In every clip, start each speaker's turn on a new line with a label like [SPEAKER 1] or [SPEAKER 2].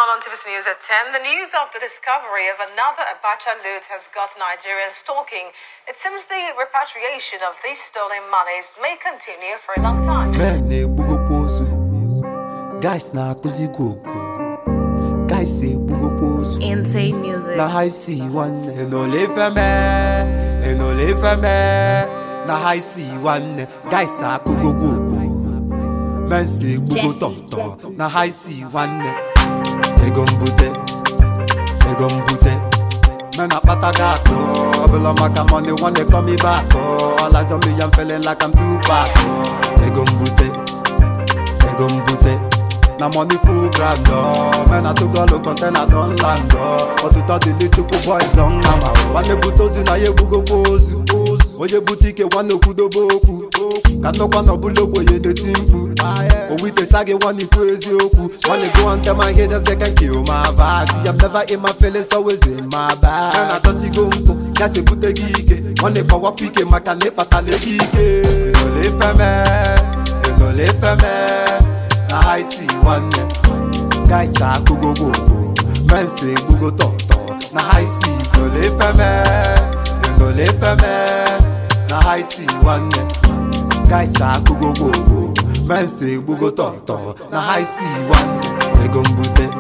[SPEAKER 1] on TVC News at 10. The news of the discovery of another Abacha loot has got Nigerians talking. It seems the repatriation of these stolen monies may continue for a long time.
[SPEAKER 2] Guys na kuzigo. Guys say bugo pozu.
[SPEAKER 3] Insane music.
[SPEAKER 2] Na high see one. Enole feme. Na high see one. Guys are kugo. Men say bugo tom. Na high see one. Egombute. Men a patagato. Below my money when they call me back. All eyes on me, I'm feeling like I'm too bad. Egombute. Na money full grand, man I took a look content I don't land, but to talk the little boys don't know. One the butozi na ye bugo pozu, oye boutique one no kudo boku. Katoka no bulo boye the timbu. Oh we te sage one ifrezi oku. One go and tell my haters they can kill my vibe. I'm never in my feelings, always in my bag. Man I thought he go mpo, kase pute gike. One power quick, makane patale gike. Enole feme. Na high see one guys are kugo. Men say bugo toto. Na high see enole feme. Na high see one guys are kugo. Men say bugo toto. Na high see one egombute.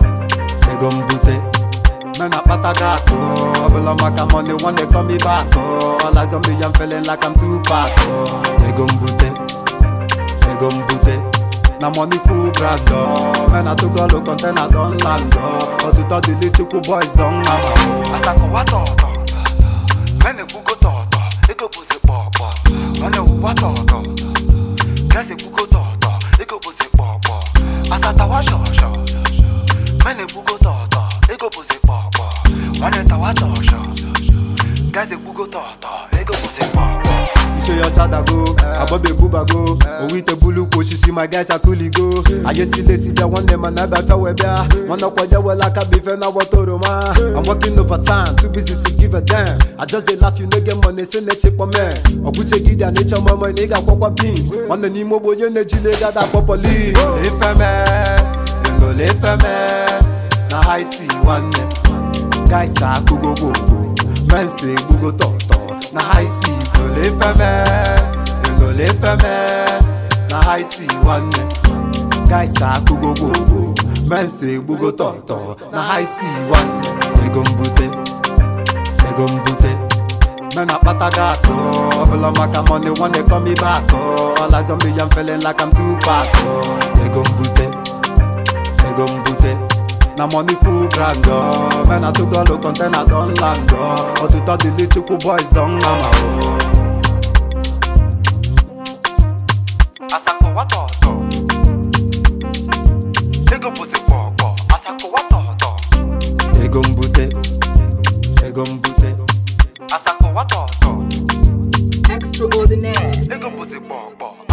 [SPEAKER 2] Men a patagato. Below my money when they call me back. All eyes on me, I'm feeling like I'm too bad. Egombute. Na money full grand, man I took a look content I don't land, but to talk the little boys don't know.
[SPEAKER 4] Asako watoto, mene bugo toto, ego pose popo. Mane watoto, kase bugo toto, ego pose popo. Asata wa shosho, mene bugo toto, ego pose popo. Mane tawa shosho, kase bugo toto, ego pose popo.
[SPEAKER 2] Show your chada go, abobe buba go. Oh we te bulu ko she see my guys are cool go. I just see the one them and never fell with ya. Wanna kwaja well like a beef and I watoro ma. I'm working overtime, too busy to give a damn. I just they laugh you nigga money say ne chip on me. Obuche gida nature mama nigga kwakwa beans. On the nimo boye ne jile gada popoli. Le feme. Na high see one. Guys are kugo. Men say bugo toto. Na high see enole feme. Na high see one guys are kugo. Men say bugo toto. Na high see one egombute. Men a patagato. Below my money when they call me back. All eyes on me, I'm feeling like I'm too bad. Egombute. Na money full grand, man I took a look content I don't land, but to talk the little boys don't know.
[SPEAKER 4] Asako watoto, ego pose popo. Asako watoto,
[SPEAKER 2] egombute.
[SPEAKER 4] Asako watoto,
[SPEAKER 3] Extraordinaire.
[SPEAKER 4] ego pose popo.